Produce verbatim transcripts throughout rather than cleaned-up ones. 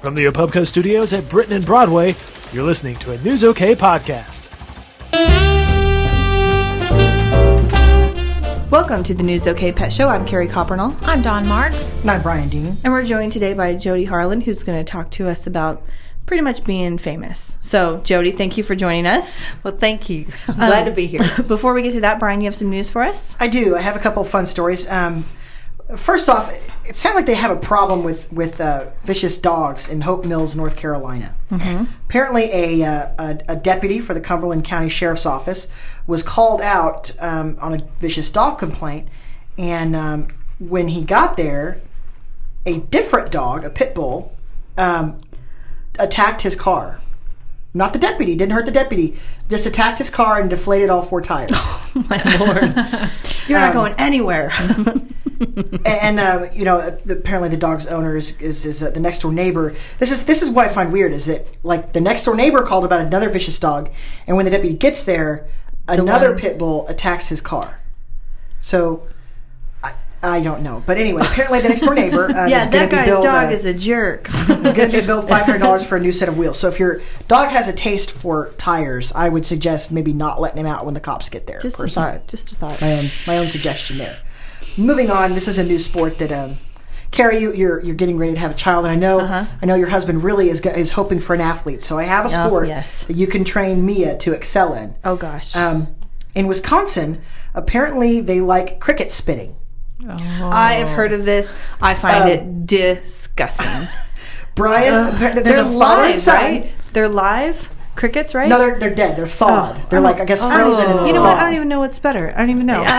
From the Opubco Studios at Britain and Broadway, you're listening to a News OK podcast. Welcome to the News OK Pet Show. I'm Carrie Coppernall. I'm Dawn Marks. And I'm Brian Dean. And we're joined today by Jody Harlan, who's going to talk to us about pretty much being famous. So, Jody, thank you for joining us. Well, thank you. I'm glad um, to be here. Before we get to that, Brian, you have some news for us? I do. I have a couple of fun stories. Um, first off, it sounds like they have a problem with, with uh, vicious dogs in Hope Mills, North Carolina. Mm-hmm. Apparently, a, uh, a, a deputy for the Cumberland County Sheriff's Office was called out um, on a vicious dog complaint. And um, when he got there, a different dog, a pit bull, um, attacked his car. Not the deputy, didn't hurt the deputy, just attacked his car and deflated all four tires. Oh, my Lord. You're um, not going anywhere. and, uh, you know, apparently the dog's owner is, is, is uh, the next door neighbor. This is this is what I find weird, is that, like, the next door neighbor called about another vicious dog, and when the deputy gets there, the another one... pit bull attacks his car. So... I don't know. But anyway, apparently the next door neighbor uh, yeah, is going to be billed... that guy's dog uh, is a jerk. Is going to be billed five hundred dollars for a new set of wheels. So if your dog has a taste for tires, I would suggest maybe not letting him out when the cops get there. Just personally. a thought. Just a thought. My own, my own suggestion there. Moving on, this is a new sport that... Um, Carrie, you, you're you're getting ready to have a child, and I know uh-huh. I know your husband really is is hoping for an athlete. So I have a sport oh, yes. that you can train Mia to excel in. Oh, gosh. Um, in Wisconsin, apparently they like cricket spitting. Oh. I have heard of this. I find um, it disgusting. Brian, uh, there's they're a father live, and son. Right? They're live crickets, right? No, they're they're dead. They're thawed. Oh. They're like, I guess, frozen. Oh. And you know thawed. what? I don't even know what's better. I don't even know.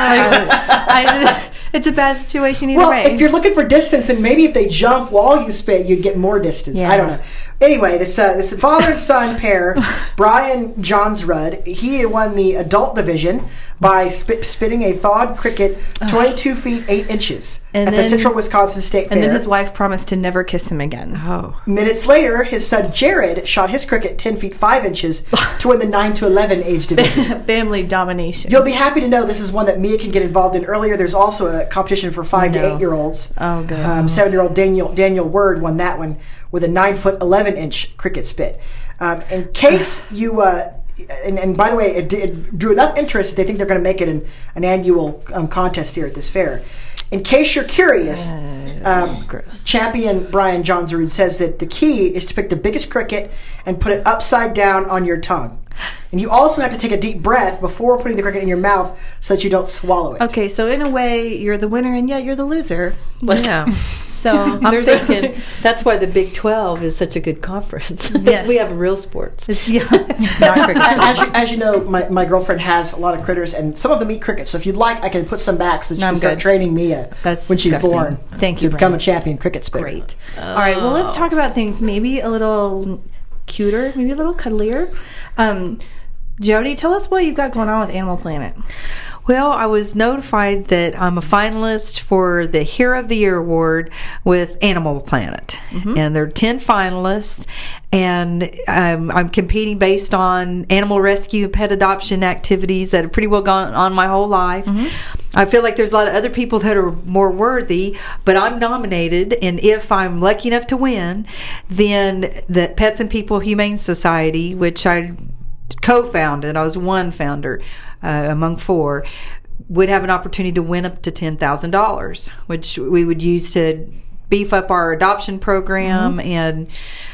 I, I, it's a bad situation either well, way. If you're looking for distance, then maybe if they jump while you spit, you'd get more distance. Yeah. I don't know. Anyway, this uh, this father and son pair, Brian Johnsrud, he won the adult division by spit, spitting a thawed cricket twenty-two feet eight inches and at then, the Central Wisconsin State Fair. And then his wife promised to never kiss him again. Oh. Minutes later, his son Jared shot his cricket ten feet five inches to win the nine to eleven age division. Family domination. You'll be happy to know this is one that Mia can get involved in earlier. There's also a competition for five no. to eight year olds. Oh, good. Um, Seven year old Daniel Daniel Word won that one with a nine foot eleven inch cricket spit. Um, in case you, uh, and, and by the way, it, it drew enough interest that they think they're going to make it an, an annual um, contest here at this fair. In case you're curious, um, champion Brian Johnsrud says that the key is to pick the biggest cricket and put it upside down on your tongue. And you also have to take a deep breath before putting the cricket in your mouth so that you don't swallow it. Okay, so in a way, you're the winner and yet you're the loser. Yeah. So I'm thinking that's why the Big twelve is such a good conference. Yes. We have real sports. Yeah. Not cricket. as, you, as you know, my, my girlfriend has a lot of critters, and some of them eat cricket. So if you'd like, I can put some back so that you no, can I'm start good. training Mia That's when she's disgusting. born. Thank you, to become Brian. a champion cricket spitter. Great. Oh. All right, well, let's talk about things maybe a little cuter, maybe a little cuddlier. Um, Jody, tell us what you've got going on with Animal Planet. Well, I was notified that I'm a finalist for the Hero of the Year award with Animal Planet. Mm-hmm. And there are ten finalists, and um, I'm competing based on animal rescue and pet adoption activities that have pretty well gone on my whole life. Mm-hmm. I feel like there's a lot of other people that are more worthy, but I'm nominated, and if I'm lucky enough to win, then the Pets and People Humane Society, which I co-founded, I was one founder uh, among four, would have an opportunity to win up to ten thousand dollars, which we would use to beef up our adoption program mm-hmm. and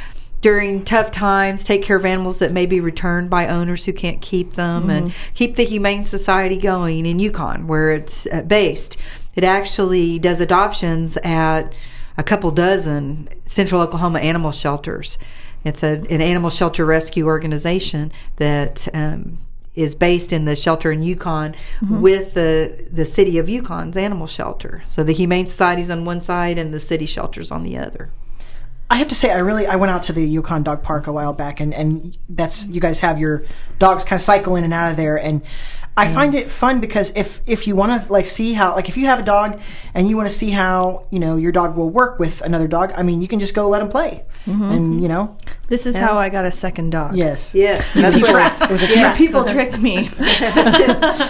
during tough times take care of animals that may be returned by owners who can't keep them mm-hmm. and keep the Humane Society going in Yukon, where it's uh, based. It actually does adoptions at a couple dozen Central Oklahoma animal shelters. It's a, an animal shelter rescue organization that um, is based in the shelter in Yukon mm-hmm. with the the city of Yukon's animal shelter. So the Humane Society's on one side and the city shelter's on the other. I have to say, I really I went out to the Yukon Dog Park a while back, and, and that's you guys have your dogs kind of cycle in and out of there, and I mm. find it fun because if if you want to like see how like if you have a dog and you want to see how you know your dog will work with another dog, I mean you can just go let him play, mm-hmm. and you know this is and, how I got a second dog. Yes, yes, it was a trap. It was a yeah, trap. People tricked me.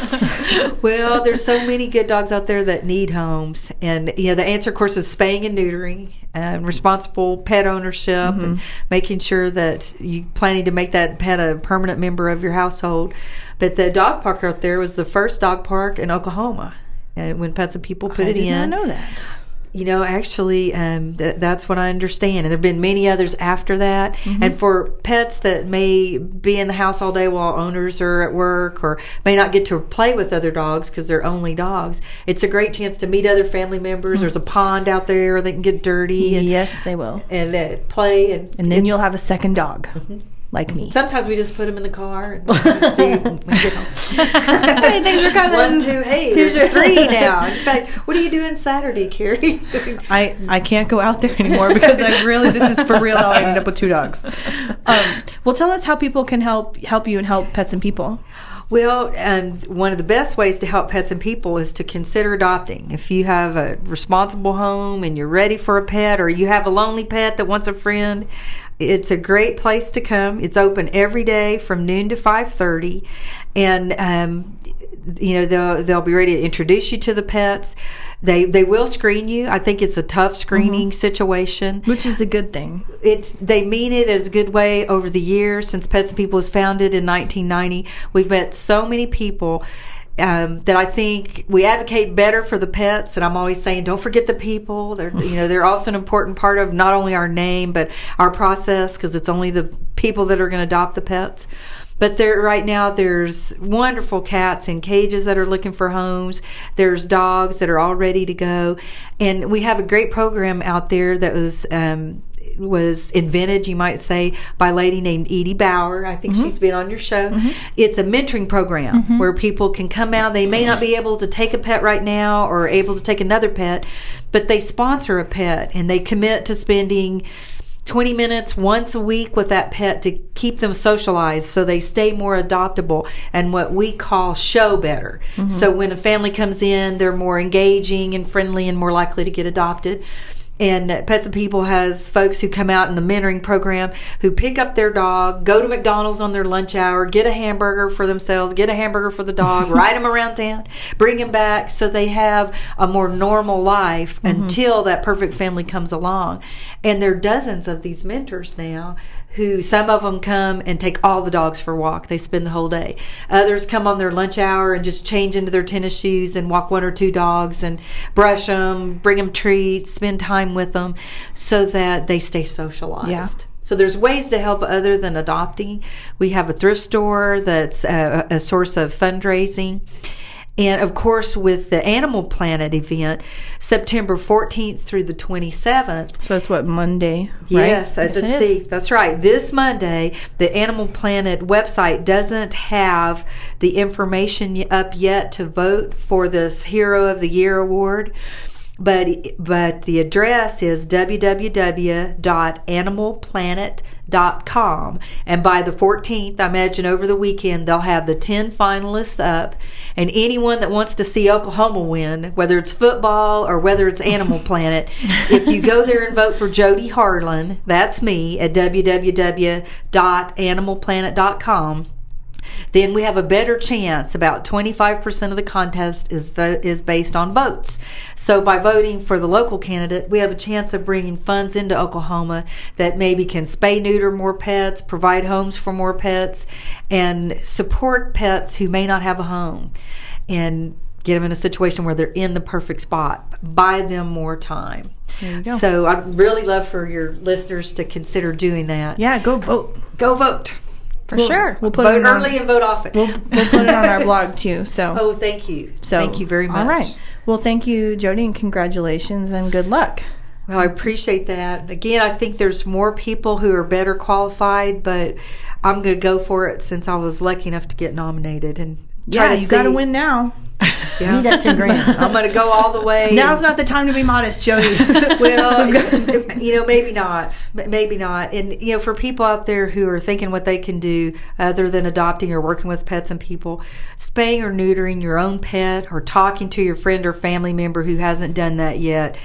Well, there's so many good dogs out there that need homes, and you know the answer, of course, is spaying and neutering and responsible pet ownership, mm-hmm. and making sure that you planning to make that pet a permanent member of your household. But the dog park out there was the first dog park in Oklahoma, and when Pets and People put I it did in, not know that. You know, actually, um, th- that's what I understand. And there have been many others after that. Mm-hmm. And for pets that may be in the house all day while owners are at work or may not get to play with other dogs because they're only dogs, it's a great chance to meet other family members. Mm-hmm. There's a pond out there. They can get dirty. And, yes, they will. And uh, play. And, and then you'll have a second dog. Mm-hmm. Like me. Sometimes we just put them in the car and see when we get home. Hey, thanks for coming. One, two, hey, Here's there's your three now. In fact, what are you doing Saturday, Carrie? I, I can't go out there anymore because I really, this is for real how I ended up with two dogs. Um, well, tell us how people can help help you and help Pets and People. Well, um, one of the best ways to help Pets and People is to consider adopting. If you have a responsible home and you're ready for a pet, or you have a lonely pet that wants a friend, it's a great place to come. It's open every day from noon to five thirty, and um, you know they'll they'll be ready to introduce you to the pets. They they will screen you. I think it's a tough screening mm-hmm. situation, which is a good thing. It's they mean it as a good way. Over the years since Pets and People was founded in nineteen ninety, we've met so many people. Um, that I think we advocate better for the pets, and I'm always saying, don't forget the people. They're, you know, they're also an important part of not only our name but our process, because it's only the people that are going to adopt the pets. But there, right now, there's wonderful cats in cages that are looking for homes. There's dogs that are all ready to go, and we have a great program out there that was. Um, was invented, you might say, by a lady named Edie Bauer. I think mm-hmm. she's been on your show. Mm-hmm. It's a mentoring program mm-hmm. where people can come out. They may not be able to take a pet right now or able to take another pet, but they sponsor a pet and they commit to spending twenty minutes once a week with that pet to keep them socialized so they stay more adoptable and what we call show better. Mm-hmm. So when a family comes in, they're more engaging and friendly and more likely to get adopted. And Pets and People has folks who come out in the mentoring program who pick up their dog, go to McDonald's on their lunch hour, get a hamburger for themselves, get a hamburger for the dog, ride them around town, bring them back so they have a more normal life mm-hmm. until that perfect family comes along. And there are dozens of these mentors now who some of them come and take all the dogs for a walk. They spend the whole day. Others come on their lunch hour and just change into their tennis shoes and walk one or two dogs and brush them, bring them treats, spend time with them so that they stay socialized. Yeah. So there's ways to help other than adopting. We have a thrift store that's a, a source of fundraising. And, of course, with the Animal Planet event, September fourteenth through the twenty-seventh. So that's what, Monday, right? Yes, yes let's see. That's right. This Monday, the Animal Planet website doesn't have the information up yet to vote for this Hero of the Year award. But but the address is w w w dot animal planet dot com, and by the fourteenth, I imagine over the weekend, they'll have the ten finalists up, and anyone that wants to see Oklahoma win, whether it's football or whether it's Animal Planet, if you go there and vote for Jody Harlan, that's me, at w w w dot animal planet dot com, then we have a better chance. About twenty-five percent of the contest is vo- is based on votes. So by voting for the local candidate, we have a chance of bringing funds into Oklahoma that maybe can spay, neuter more pets, provide homes for more pets, and support pets who may not have a home, and get them in a situation where they're in the perfect spot. Buy them more time. There you go. So I'd really love for your listeners to consider doing that. Yeah, go vote. Go vote. For we'll, sure. We'll put vote it early on, and vote often. We'll, we'll put it on our blog too. So. Oh, thank you. So, thank you very much. All right. Well, thank you, Jody, and congratulations and good luck. Well, I appreciate that. Again, I think there's more people who are better qualified, but I'm going to go for it since I was lucky enough to get nominated and try yeah, to you got to win now. Yeah. Need that ten grand. I'm going to go all the way. Now's not the time to be modest, Jody. Well, you know, maybe not. Maybe not. And, you know, for people out there who are thinking what they can do other than adopting or working with Pets and People, spaying or neutering your own pet or talking to your friend or family member who hasn't done that yet,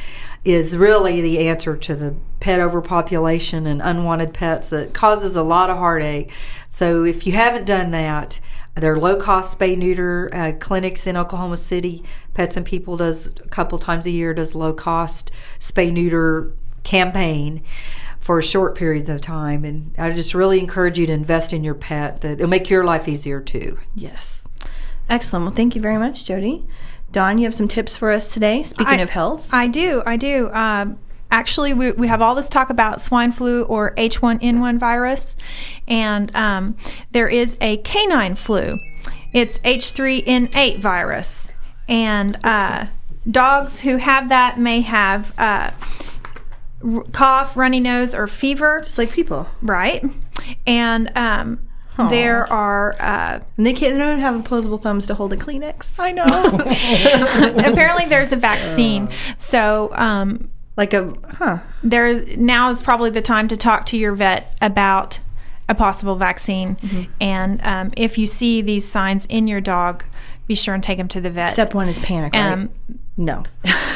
is really the answer to the pet overpopulation and unwanted pets that causes a lot of heartache. So if you haven't done that, there are low-cost spay-neuter uh, clinics in Oklahoma City. Pets and People does a couple times a year, does low-cost spay-neuter campaign for short periods of time. And I just really encourage you to invest in your pet. That it'll make your life easier, too. Yes. Excellent. Well, thank you very much, Jody. Dawn, you have some tips for us today, speaking I, of health. I do, I do. Um, actually, we, we have all this talk about swine flu or H one N one virus, and um, there is a canine flu. It's H three N eight virus, and uh, dogs who have that may have uh, r- cough, runny nose, or fever. Just like people. Right. And um, there are... Uh, and they can't they don't have opposable thumbs to hold a Kleenex. I know. Apparently there's a vaccine. So... Um, like a... Huh. There, now is probably the time to talk to your vet about a possible vaccine. Mm-hmm. And um, if you see these signs in your dog, be sure and take them to the vet. Step one is panic, right? Um, no.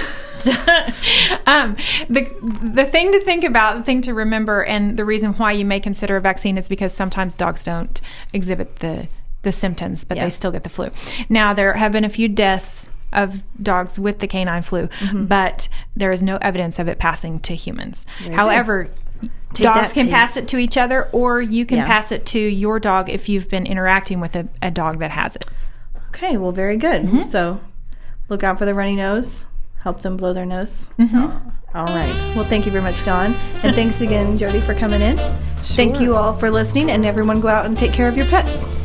um, the the thing to think about, the thing to remember, and the reason why you may consider a vaccine is because sometimes dogs don't exhibit the, the symptoms, but yeah. they still get the flu. Now, there have been a few deaths of dogs with the canine flu, mm-hmm. but there is no evidence of it passing to humans. Very However, dogs can piece. pass it to each other, or you can yeah. pass it to your dog if you've been interacting with a, a dog that has it. Okay, well, very good. Mm-hmm. So look out for the runny nose. Help them blow their nose. Mm-hmm. All right. Well, thank you very much, Dawn. And thanks again, Jody, for coming in. Sure. Thank you all for listening, and everyone go out and take care of your pets.